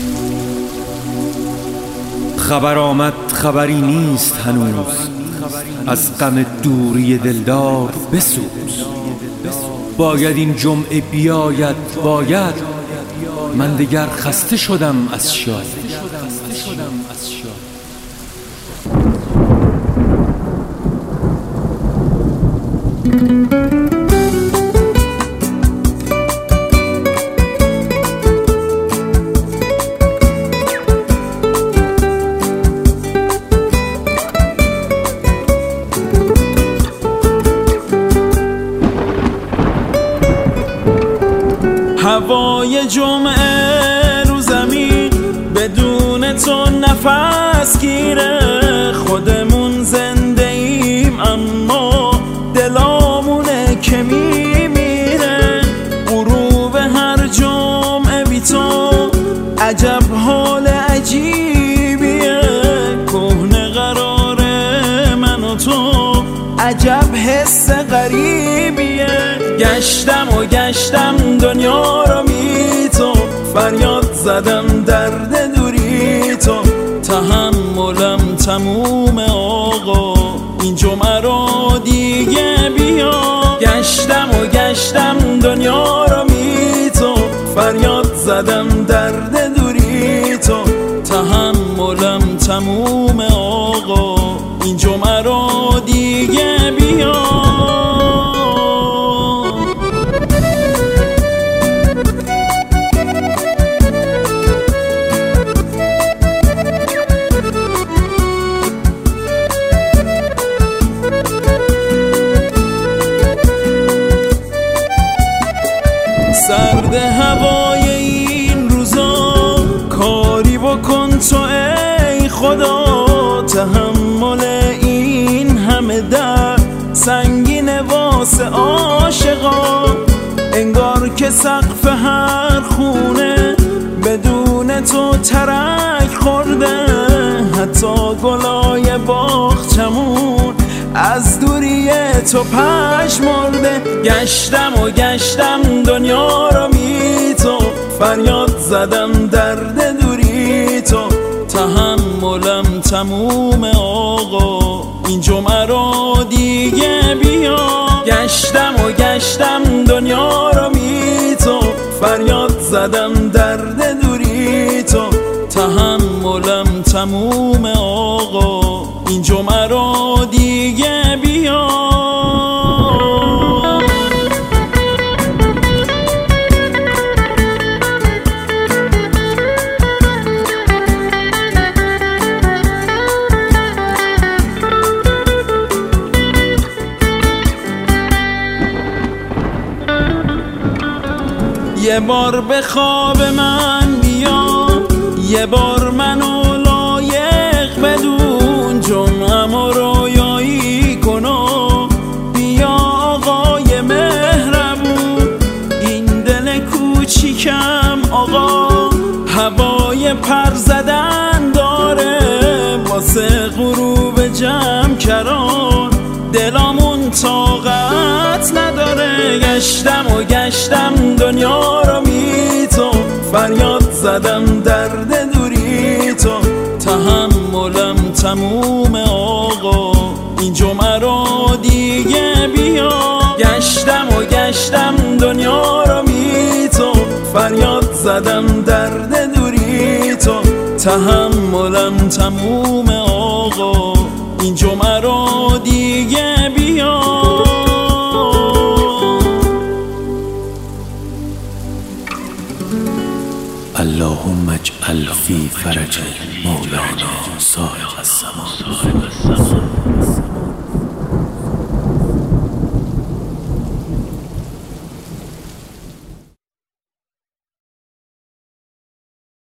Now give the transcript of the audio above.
خبر آمد خبری نیست هنوز، از غم دوری دلدار بسوز. باید این جمعه بیاید، باید، من دگر خسته شدم از شاد. هوای جمعه رو زمین بدون تو نفس گیره. خودمون زنده ایم اما دلامونه که میمیره. غروب هر جمعه بی تو عجب حال عجیبیه. کهنه قرار من و تو عجب حس غریبیه. گشتم و گشتم دنیا رو بی تو، فریاد زدم درد دوری تو. تحملم تموم آقا، این جمعه رو دیگه بیا. گشتم و گشتم دنیا رو بی تو، فریاد زدم درد دوری تو. تحملم تموم آقا، این جمعه رو دیگه بیا. سرد هوای این روزا، کاری بکن تو ای خدا. تحمل این همه درد سنگین واسه عاشقا. انگار که سقف هر خونه بدون تو ترک خورده. حتی گلای باغچمون از دوری تو پژمرده. گشتم و گشتم دنیا رو بی تو، فریاد زدم درد دوری تو. تحملم تموم آقا، این جمعه رو دیگه بیا. گشتم و گشتم دنیا رو بی تو، فریاد زدم درد دوری تو. تحملم تموم آقا، این جمعه رو دیگه بیا. یه بار به خواب من بیا، یه بار منو لایق بدون. جمعم و رویایی کن و بیا آقای مهربون. این دل کوچیکم آقا هوای پر زدن داره. واسه غروب جمع کران دلامون طاقت نداره. گشتم و گشتم دنیا رو بی تو، فریاد زدم درد دوری تو. تحملم تموم آقا، این جمعه رو دیگه بیا. گشتم و گشتم دنیا رو بی تو، فریاد زدم درد دوری تو. تحملم تموم آقا، این جمعه رو دیگه بیا. اللهم اجعل فی فرج مولانا صاحب الزمان.